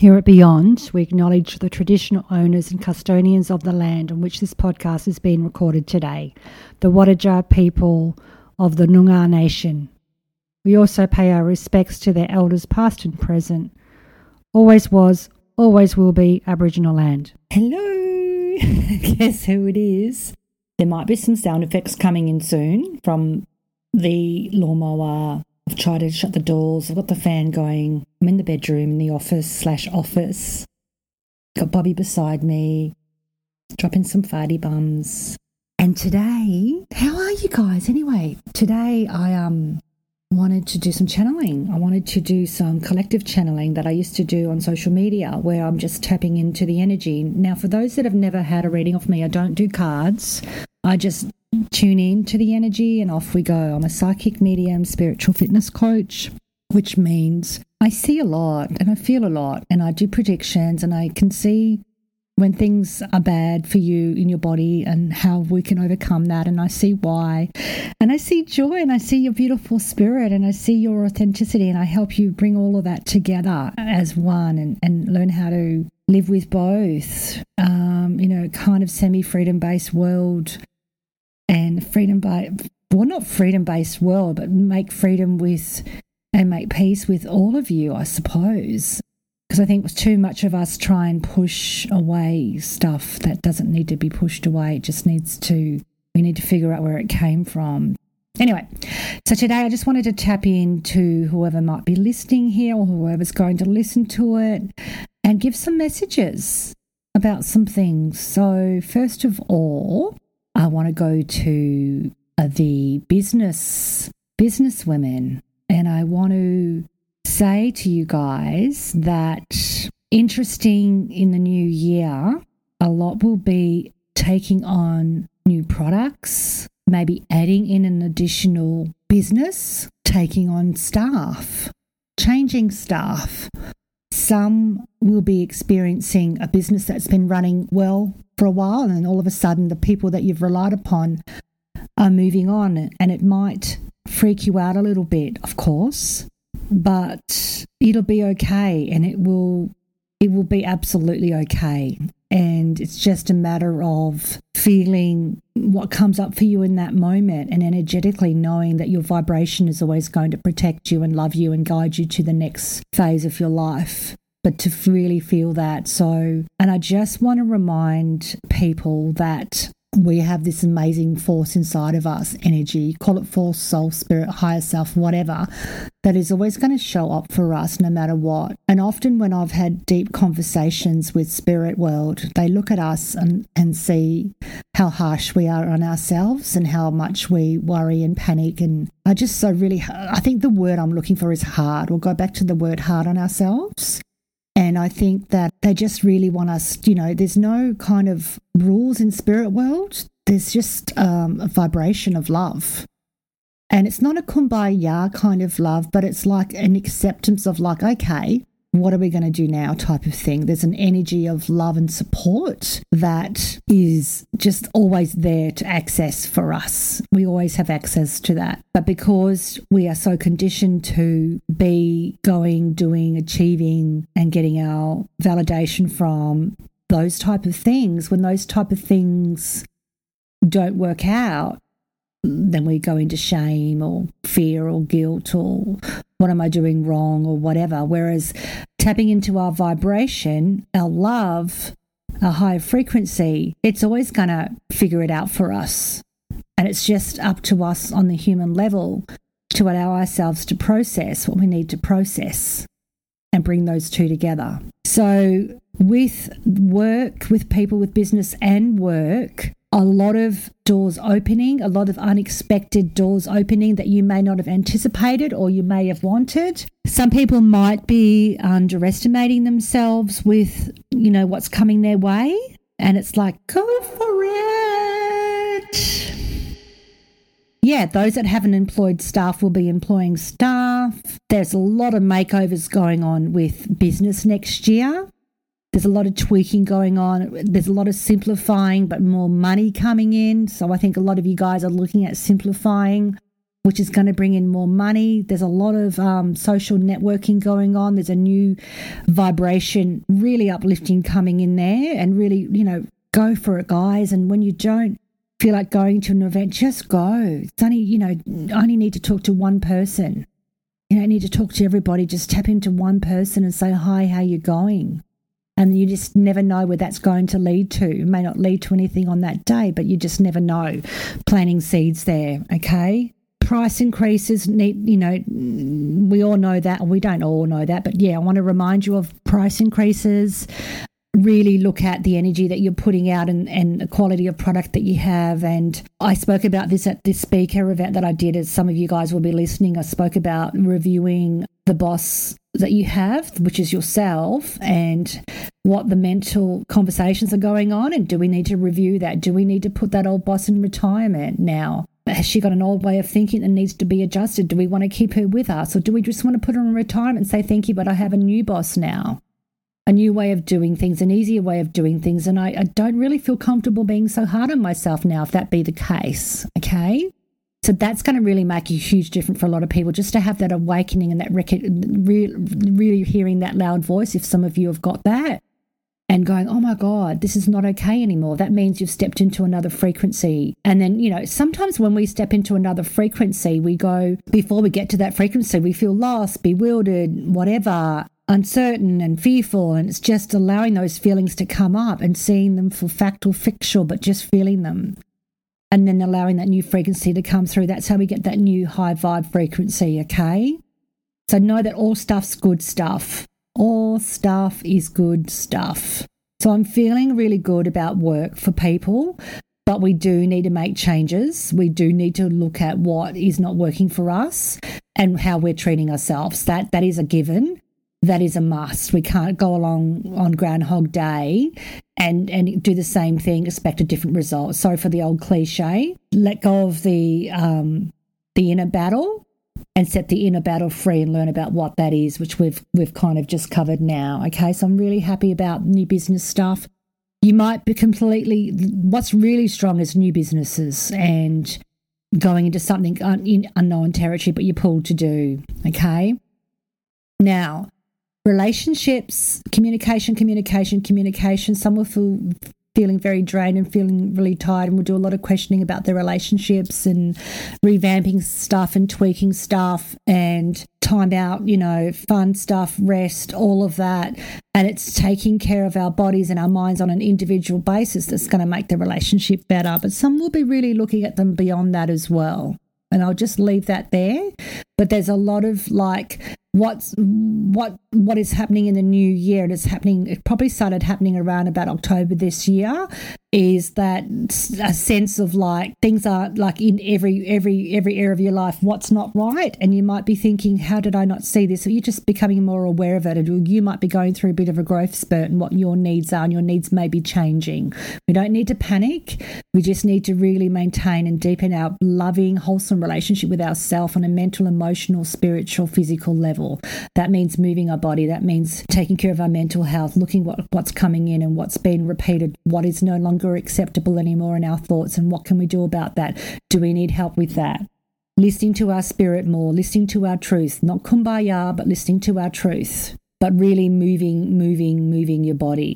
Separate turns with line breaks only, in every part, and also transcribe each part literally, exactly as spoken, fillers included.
Here at Beyond, we acknowledge the traditional owners and custodians of the land on which this podcast is being recorded today, the Wadajara people of the Noongar Nation. We also pay our respects to their elders past and present. Always was, always will be Aboriginal land.
Hello! Guess who it is? There might be some sound effects coming in soon from the lawnmower. I've tried to shut the doors. I've got the fan going. I'm in the bedroom, in the office slash office. Got Bobby beside me, dropping some farty bums. And today, how are you guys? Anyway, today I um wanted to do some channeling. I wanted to do some collective channeling that I used to do on social media where I'm just tapping into the energy. Now, for those that have never had a reading of me, I don't do cards. I just tune in to the energy and off we go. I'm a psychic medium, spiritual fitness coach, which means I see a lot and I feel a lot and I do predictions and I can see when things are bad for you in your body and how we can overcome that, and I see why. And I see joy and I see your beautiful spirit and I see your authenticity, and I help you bring all of that together as one and, and learn how to live with both, um, you know, kind of semi-freedom-based world and freedom-based, well, not freedom-based world, but make freedom with and make peace with all of you, I suppose. Because I think too much of us try and push away stuff that doesn't need to be pushed away. It just needs to, we need to figure out where it came from. Anyway, so today I just wanted to tap into whoever might be listening here or whoever's going to listen to it and give some messages about some things. So first of all, I want to go to uh, the business, business women, and I want to say to you guys that interesting in the new year, a lot will be taking on new products, maybe adding in an additional business, taking on staff, changing staff. Some will be experiencing a business that's been running well for a while, and then all of a sudden the people that you've relied upon are moving on, and it might freak you out a little bit, of course. But it'll be okay, and it will it will be absolutely okay. And it's just a matter of feeling what comes up for you in that moment and energetically knowing that your vibration is always going to protect you and love you and guide you to the next phase of your life. But to really feel that. So, and I just want to remind people that we have this amazing force inside of us, energy, call it force, soul, spirit, higher self, whatever, that is always going to show up for us no matter what. And often when I've had deep conversations with spirit world, they look at us and, and see how harsh we are on ourselves and how much we worry and panic. And I just so really, I think the word I'm looking for is hard. We'll go back to the word hard on ourselves. And I think that they just really want us, you know, there's no kind of rules in spirit world. There's just um, a vibration of love. And it's not a kumbaya kind of love, but it's like an acceptance of like, okay, what are we going to do now type of thing. There's an energy of love and support that is just always there to access for us. We always have access to that. But because we are so conditioned to be going, doing, achieving and getting our validation from those type of things, when those type of things don't work out, then we go into shame or fear or guilt or what am I doing wrong or whatever. Whereas tapping into our vibration, our love, our high frequency, it's always going to figure it out for us. And it's just up to us on the human level to allow ourselves to process what we need to process and bring those two together. So with work, with people with business and work, a lot of doors opening, a lot of unexpected doors opening that you may not have anticipated or you may have wanted. Some people might be underestimating themselves with, you know, what's coming their way. And it's like, go for it. Yeah, those that haven't employed staff will be employing staff. There's a lot of makeovers going on with business next year. There's a lot of tweaking going on. There's a lot of simplifying, but more money coming in. So I think a lot of you guys are looking at simplifying which is going to bring in more money. There's a lot of um, social networking going on. There's a new vibration, really uplifting coming in there, and really, you know, go for it, guys. And when you don't feel like going to an event, just go. It's only, you know, only need to talk to one person. You don't need to talk to everybody. Just tap into one person and say, hi, how you going? And you just never know where that's going to lead to. It may not lead to anything on that day, but you just never know. Planting seeds there, okay? Price increases, need, you know, we all know that. We don't all know that, but yeah, I want to remind you of price increases. Really look at the energy that you're putting out and, and the quality of product that you have. And I spoke about this at this speaker event that I did, as some of you guys will be listening. I spoke about reviewing the boss that you have, which is yourself, and what the mental conversations are going on. And do we need to review that? Do we need to put that old boss in retirement now? Has she got an old way of thinking that needs to be adjusted? Do we want to keep her with us, or do we just want to put her in retirement and say, thank you, but I have a new boss now? A new way of doing things, an easier way of doing things. And I, I don't really feel comfortable being so hard on myself now, if that be the case, okay? So that's going to really make a huge difference for a lot of people, just to have that awakening and that rec- re- really hearing that loud voice, if some of you have got that, and going, oh my God, this is not okay anymore. That means you've stepped into another frequency. And then, you know, sometimes when we step into another frequency, we go, before we get to that frequency, we feel lost, bewildered, whatever, uncertain and fearful, and it's just allowing those feelings to come up and seeing them for fact or fictional, but just feeling them, and then allowing that new frequency to come through. That's how we get that new high vibe frequency, okay? So know that all stuff's good stuff. All stuff is good stuff. So I'm feeling really good about work for people, but we do need to make changes. We do need to look at what is not working for us and how we're treating ourselves. That that is a given. That is a must. We can't go along on Groundhog Day and, and do the same thing, expect a different result. Sorry for the old cliche. Let go of the um, the inner battle and set the inner battle free, and learn about what that is, which we've we've kind of just covered now. Okay, so I'm really happy about new business stuff. You might be completely, what's really strong is new businesses and going into something un, in unknown territory, but you're pulled to do. Okay, now, relationships, communication, communication, communication. Some will feel feeling very drained and feeling really tired, and we'll do a lot of questioning about their relationships and revamping stuff and tweaking stuff and time out, you know, fun stuff, rest, all of that. And it's taking care of our bodies and our minds on an individual basis that's going to make the relationship better. But some will be really looking at them beyond that as well. And I'll just leave that there. But there's a lot of like what's what what is happening in the new year. It is happening. It probably started happening around about October this year. Is that a sense of like things are like in every every every area of your life, what's not right, and you might be thinking, how did I not see this? So you're just becoming more aware of it, and you might be going through a bit of a growth spurt and what your needs are, and your needs may be changing. We don't need to panic. We just need to really maintain and deepen our loving, wholesome relationship with ourselves on a mental, emotional, spiritual, physical level. That means moving our body. That means taking care of our mental health, looking what what's coming in and what's been repeated, what is no longer acceptable anymore in our thoughts, and what can we do about that? Do we need help with that? Listening to our spirit more, listening to our truth, not kumbaya, but listening to our truth, but really moving, moving, moving your body.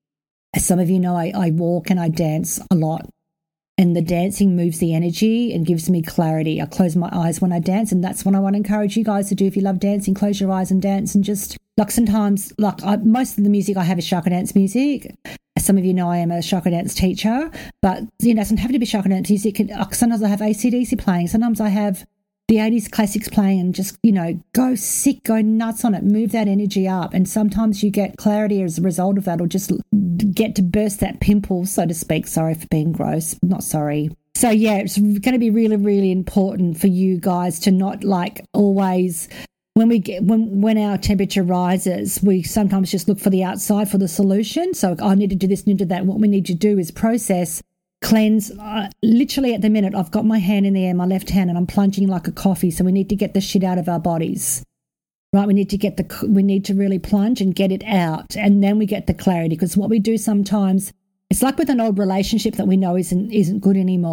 As some of you know, I, I walk and I dance a lot, and the dancing moves the energy and gives me clarity. I close my eyes when I dance, and that's what I want to encourage you guys to do. If you love dancing, close your eyes and dance, and just like sometimes, like I, most of the music I have is chakra dance music. As some of you know, I am a chakra dance teacher, but you know, it doesn't have to be chakra dance music. Sometimes I have A C D C playing. Sometimes I have the eighties classics playing, and just, you know, go sick, go nuts on it, move that energy up. And sometimes you get clarity as a result of that, or just get to burst that pimple, so to speak. Sorry for being gross. Not sorry. So yeah, it's going to be really, really important for you guys to not like always, when we get when when our temperature rises, we sometimes just look for the outside for the solution. So I need to do this, need to do that. What we need to do is process, cleanse. Uh, literally at the minute, I've got my hand in the air, my left hand, and I'm plunging like a coffee. So we need to get the shit out of our bodies, right? We need to get the we need to really plunge and get it out, and then we get the clarity. Because what we do sometimes, it's like with an old relationship that we know isn't isn't good anymore.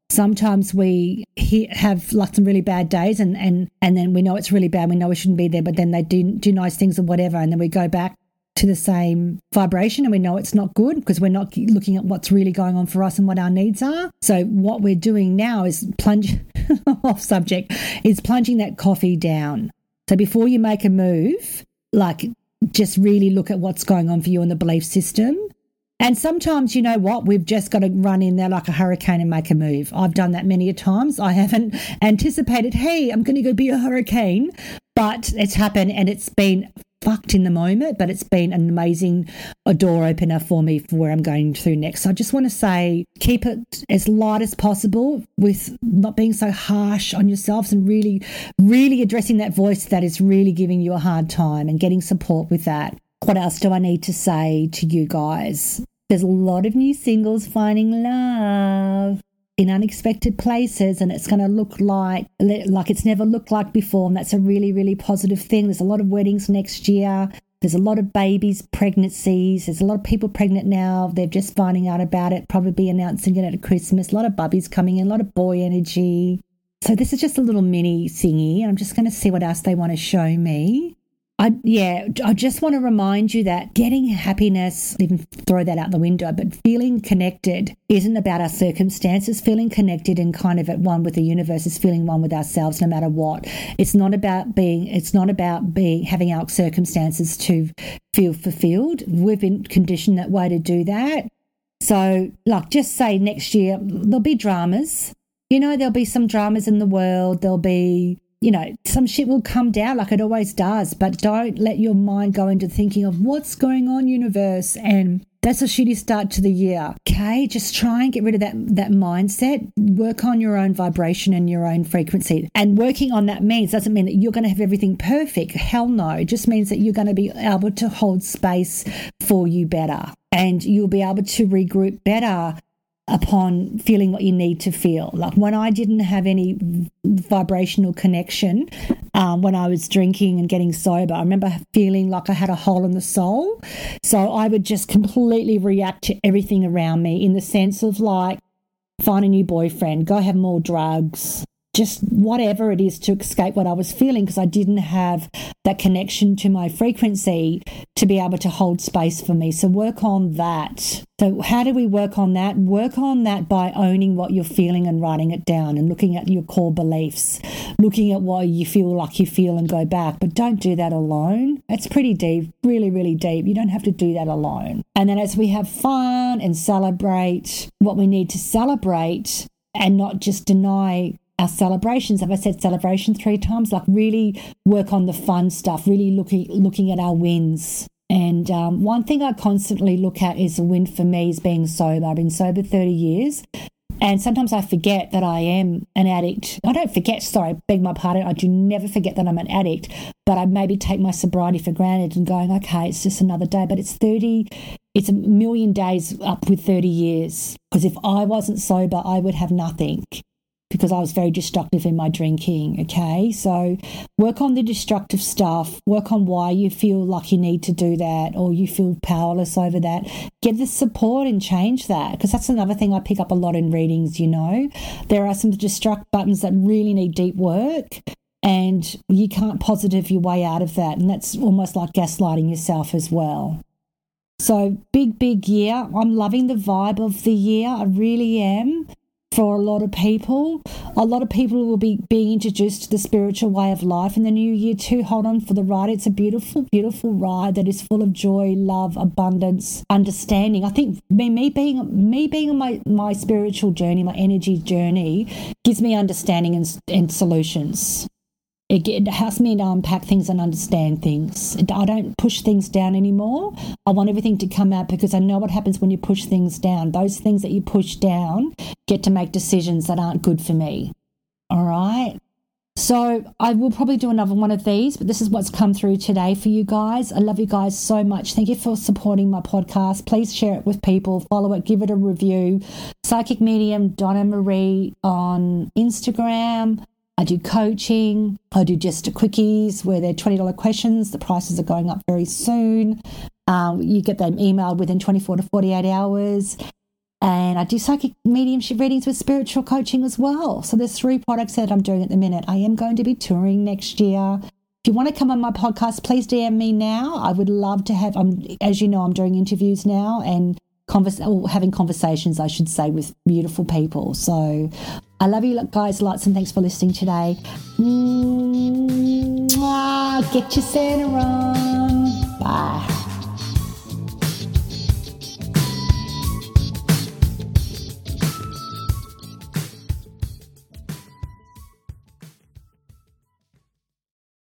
Sometimes we he- have like some really bad days and, and, and then we know it's really bad. We know we shouldn't be there, but then they do, do nice things or whatever. And then we go back to the same vibration and we know it's not good because we're not looking at what's really going on for us and what our needs are. So what we're doing now is plunge off subject, is plunging that coffee down. So before you make a move, like just really look at what's going on for you in the belief system. And sometimes, you know what, we've just got to run in there like a hurricane and make a move. I've done that many a times. I haven't anticipated, hey, I'm going to go be a hurricane, but it's happened and it's been fucked in the moment, but it's been an amazing a door opener for me for where I'm going through next. So I just want to say, keep it as light as possible with not being so harsh on yourselves and really, really addressing that voice that is really giving you a hard time and getting support with that. What else do I need to say to you guys? There's a lot of new singles finding love in unexpected places, and it's going to look like like it's never looked like before, and that's a really, really positive thing. There's a lot of weddings next year. There's a lot of babies, pregnancies. There's a lot of people pregnant now. They're just finding out about it, probably announcing it at Christmas. A lot of bubbies coming in, a lot of boy energy. So this is just a little mini thingy. I'm just going to see what else they want to show me. I, yeah, I just want to remind you that getting happiness, even throw that out the window, but feeling connected isn't about our circumstances. Feeling connected and kind of at one with the universe is feeling one with ourselves no matter what. It's not about being, it's not about being, having our circumstances to feel fulfilled. We've been conditioned that way to do that. So, like, just say next year, there'll be dramas. You know, there'll be some dramas in the world. There'll be, you know, some shit will come down like it always does, but don't let your mind go into thinking of what's going on, universe, and that's a shitty start to the year. Okay, just try and get rid of that that mindset. Work on your own vibration and your own frequency. And working on that means doesn't mean that you're going to have everything perfect. Hell no. It just means that you're going to be able to hold space for you better, and you'll be able to regroup better upon feeling what you need to feel. Like when I didn't have any vibrational connection, um, when I was drinking and getting sober, I remember feeling like I had a hole in the soul. So I would just completely react to everything around me in the sense of like, find a new boyfriend, go have more drugs, just whatever it is to escape what I was feeling, because I didn't have that connection to my frequency to be able to hold space for me. So work on that. So how do we work on that? Work on that by owning what you're feeling and writing it down and looking at your core beliefs, looking at why you feel like you feel and go back. But don't do that alone. It's pretty deep, really, really deep. You don't have to do that alone. And then as we have fun and celebrate what we need to celebrate and not just deny our celebrations. Have I said celebration three times? Like really work on the fun stuff, really looking looking at our wins. And um, one thing I constantly look at is a win for me is being sober. I've been sober thirty years. And sometimes I forget that I am an addict. I don't forget, sorry, beg my pardon. I do never forget that I'm an addict. But I maybe take my sobriety for granted and going, okay, it's just another day. But it's thirty, it's a million days up with thirty years. Because if I wasn't sober, I would have nothing, because I was very destructive in my drinking, okay? So work on the destructive stuff, work on why you feel like you need to do that or you feel powerless over that. Get the support and change that, because that's another thing I pick up a lot in readings, you know. There are some destruct buttons that really need deep work, and you can't positive your way out of that, and that's almost like gaslighting yourself as well. So big, big year. I'm loving the vibe of the year. I really am. For a lot of people, a lot of people will be being introduced to the spiritual way of life in the new year too. Hold on for the ride. It's a beautiful, beautiful ride that is full of joy, love, abundance, understanding. I think me, me being me being on my, my spiritual journey, my energy journey, gives me understanding and, and solutions. It, it helps me to unpack things and understand things. I don't push things down anymore. I want everything to come out, because I know what happens when you push things down. Those things that you push down get to make decisions that aren't good for me. All right? So I will probably do another one of these, but this is what's come through today for you guys. I love you guys so much. Thank you for supporting my podcast. Please share it with people. Follow it. Give it a review. Psychic Medium Donna Marie on Instagram. I do coaching. I do just a quickies where they're twenty dollars questions. The prices are going up very soon. Um, you get them emailed within twenty-four to forty-eight hours. And I do psychic mediumship readings with spiritual coaching as well. So there's three products that I'm doing at the minute. I am going to be touring next year. If you want to come on my podcast, please D M me now. I would love to have, I'm, as you know, I'm doing interviews now and converse, or having conversations, I should say, with beautiful people. So I love you guys lots, and thanks for listening today. Mwah, get your Santa on.